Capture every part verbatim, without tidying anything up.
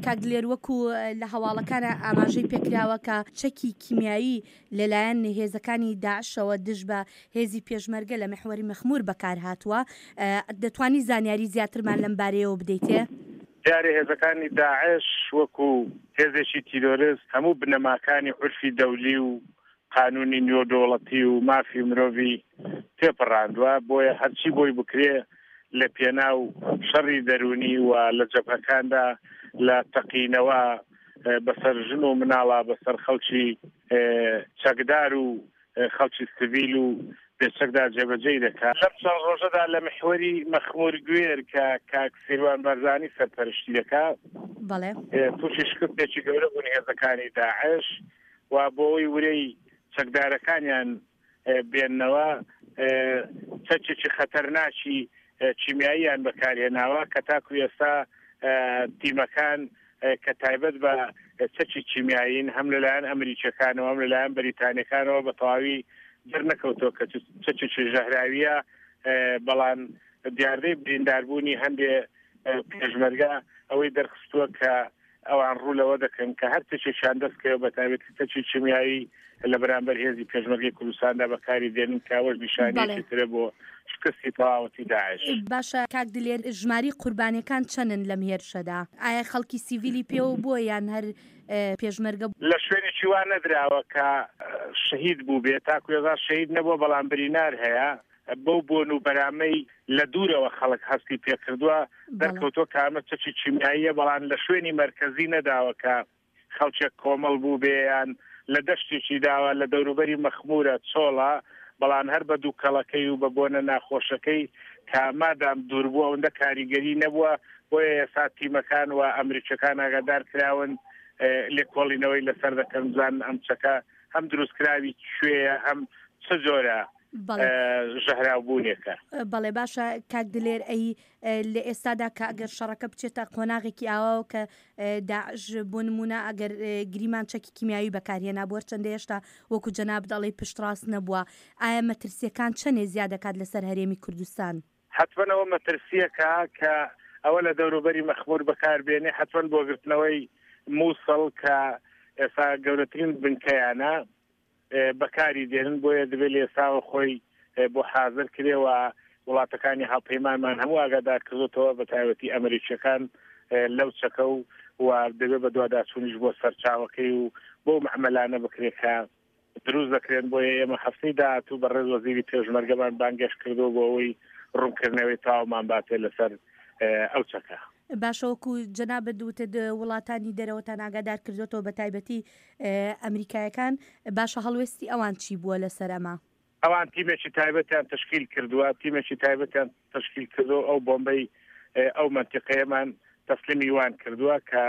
کاک دلێر وەکو لە هەواڵەکانە ئاماژەی پێکراوە کە چەکی کیمیایی لەلایەن هێزەکانی داعشەوە دژ بە هێزی پێشمەرگە لە محوەری مەخمور بەکار هاتووە. دەتوانی زانیاری زیاترمان لەم بارەیەوە بدەیتێ؟ دیارە هێزەکانی داعش وەکو هێزێکی تیرۆریست هەموو بنەماکانی عورفی دەولی و قانونی نێودەوڵەتی و مافی مرۆڤی تێپەڕاندووە، بۆیە هەرچی بۆی بکرێ لە پێناو شەڕی دەرونی و لە جەبهەکاندا لە تەقینەوە بەسەر ژن و مناڵە بەسەر خەڵکی چەکدار و خەڵکی سڤیل و بێچەکدا جێبەجێی دەکات. لەم چەند ڕۆژەدا لە محوەری مەخمور گوێر کە کاک سیروان بەرزانی سەرپەرشتی دەکات تووشی شکستێکی گەورە بوون هێزەکانی داعش و بۆەوەی ورەی چەکدارەکانیان بێننەوە چەکێکی خەتەرناکی کیمیاییان بەکارهێناوە کە تاکو ئێستا تیمەکان کە تایبەت بە چەکی کیمیایین هەم لەلایەن ئەمریکیەکانەوە هەم لەلایەن بەریتانیەکانەوە بە تەواوی دەرنەکەوتەوە کە چەکێکی ژەهراویە، بەڵام دیاردەی برینداربوونی هەندێ پێشمەرگە ئەوەی دەرخستووە کە ئەوان ڕوو لەوە دەکەن کە هەر چێکیان دەستکەوە بە تایبەت چەکی کیمیایی لە بەرامبەر هێزی پێشمەرگەی کوردستاندا بەکاری دێنن کاوەش نیشانەیەکی ترە بۆ شکستی تەواوەتی داعش. باشە کاک دلێر، ژماری قوربانیەکان چەندن لەم هێرشەدا؟ ئایا خەڵکی سیڤیلی پێوە بووە یان هەر پێشمەرگە لە شوێنێکی وا نەدراوە کە شەهید بوو بێت، تاکو ێزا شەهید نەبووە بەڵام بریندار هەیە. بەو بۆن و بەرامەی لە دوورەوە خەڵک هەستی پێکردووە دەرکەوتۆ کامە چەکی کیمیاییە، بەڵام لە شوێنی مەرکەزی نەداوە کە خەڵکێک کۆمەڵ بوو بێیان لە دەشتێکی داوە لە دەوروبەری مەخمورە چۆڵە، بەڵام هەر بە دوو کەڵەکەی و بە بۆنە ناخۆشەکەی کە مادام دوور بووە ئەوەندە کاریگەری نەبووە، بۆیە ئێستا تیمەکان و ئەمریکیەکان ئاگادار کراون لێکۆڵینەوەی لەسەر دەکەن بزان ئەم چەکە هەم دروستکراوی کوێیە هەم چ جۆرە ژەهراوبوونێکە. بەڵێ باشە کاک دلێر، ئەی لە ئێستادا کە ئەگەر شەڕەکە بچێتە قۆناغێکی ئاواوە کە داعش بۆ نمونە ئەگەر گریمان چەکی کیمیایی بەکارهێنا بۆ چەندە هێشتا وەکو جەناب دەڵێ پشتڕاست نەبووە، ئایا مەترسیەکان چەندێ زیاد دەکات لەسەر هەرێمی کوردستان؟ حتمەن ئەوە مەترسیەکە کە ئەوە لە دەوروبەری مەخمور بەکاربێنێ، حتمەن بۆ گرتنەوەی مووسڵ کە ئێستا گەورەترین بنکەیانە بەکاری دێنن، بۆیە دەبێت لە ئێستاوە خۆی بۆ حاضر کرێەوە وڵاتەکانی هاوپەیمانمان هەموو ئاگادار کردوتەوە بە تایبەتی ئەمریکیەکان لەو چەکە و و دەبێت بە دوواداچوونیش بۆ سەرچاوەکەی و بۆ مەعمەلانە بکرێت کە دروست دەکرێن. بۆیە ئێمە هەفتەی داهاتوو بەڕێز وەزیری پێشمەرگەمان بانگێش کردو بۆ ئەوەی ڕوونکردنەوەی تاوامان باتێ لەسەر ئەو چەکە. باشەوەکو جەنابەت دووتت وڵاتانی دەرەوەتان ئاگادار کردوێتەوە بە تایبەتی ئەمریکایەکان، باشە هەڵوێستی ئەوان چی بووە لەسەر ئەمە؟ ئەوان تیمێکی تایبەتیان تشکیل کردووە، تیمێکی تایبەتیان تشکیل کردو ئەو بۆمبەی ئەو منتیقەیەمان تەسلیمی وان کردووە کە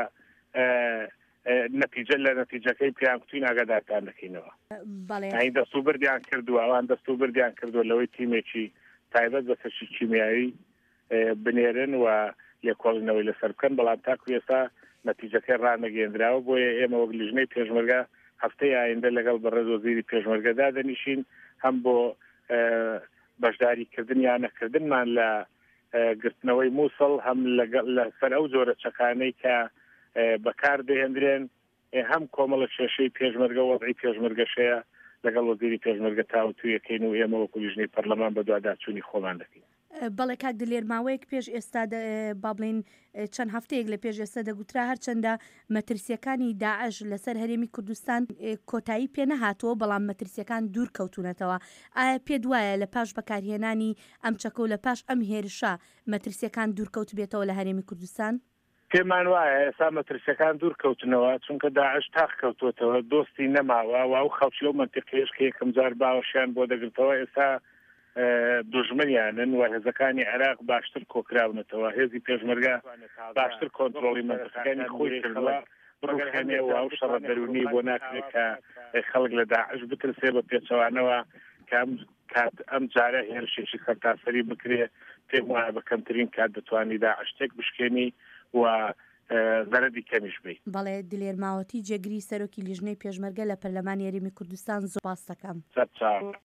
نەتیجە لە نەتیجەکەی پیان کوتوین ئاگادارتان دەکەینەوە. ئەین دەستوبردیان کردووە، ئەوان دەستوبردیان کردووە لەوەی تیمێکی تایبەت بە چەکی کیمیایی بنێرن و لێکۆڵینەوەی لەسەر بکەن، بەڵام تاکو ئێستا نەتیجەکەی ڕانەگەێنراوە. بۆیە ئێمە وەک لیژنەی پێشمەرگە هەفتەی ئایندە لەگەڵ بەڕێز وەزیری پێشمەرگەدا دەنیشین، هەم بۆ بەشداریکردن یان نەکردنمان لە گرتنەوەی مووسڵ، هەم لەسەر ئەو جۆرە چەکانەی کە بەکار دەهێنرێن، هەم کۆمەڵە کێشەی پێشمەرگە وەضعی پێشمەرگەشەیە لەگەڵ وەزیری پێشمەرگە تاوتویەکەین و ئێمە وەکو لیژنەی پەرلەمان بە دوواداچوونی خۆمان دەکەین. بەڵێ کاک دلێر، ماوەیەک پێش ئێستا با بڵێن چەند هەفتەیەک لە پێش ئێستا دەگوترا هەرچەندە مەترسیەکانی داعش لەسەر هەرێمی کوردستان کۆتایی پێ نەهاتەوە، بەڵام مەترسیەکان دوور کەوتونەتەوە. ئایا پێت وایە لە پاش بەکارهێنانی ئەم چەکە و لە پاش ئەم هێرشە مەترسیەکان دوورکەوت بێتەوە لە هەرێمی کوردستان؟ پێمان وایە ئێستا مەترسیەکان دوورکەوتنەوە، چونکە داعش تاق کەوتوتەوە، دۆستی نەماوە و ئەو خەڵکی لەو مەنتیقەیەش کە یەکەم جار باوەشیان بۆ دەگرتەوە ئێستا دوژمنیانن و هێزەکانی عێراق باشتر کۆکراونەتەوە. هێزی پێشمەرگە باشتر کۆنتڕۆڵی مەنتیقەکانی خۆی کردووە بڕوخێنێەوە ئەو شەڕە دەرونی بۆ ناکرێت کە خەڵک لە داعش بترسێ بە پێچەوانەوە کە کات ئەم جارە هێرشێکی سەرتاسەری بکرێ. پێم وایە بە کەمترین کات دەتوانی داعش تێک بشکێنی و زەرەدی کەمیش بی. بەڵێ دلێر ماوەتی جێگری سەرۆکی لیژنەی پێشمەرگە لە پەرلەمانی هەرێمی کوردستان زۆر سپاس دەکەم.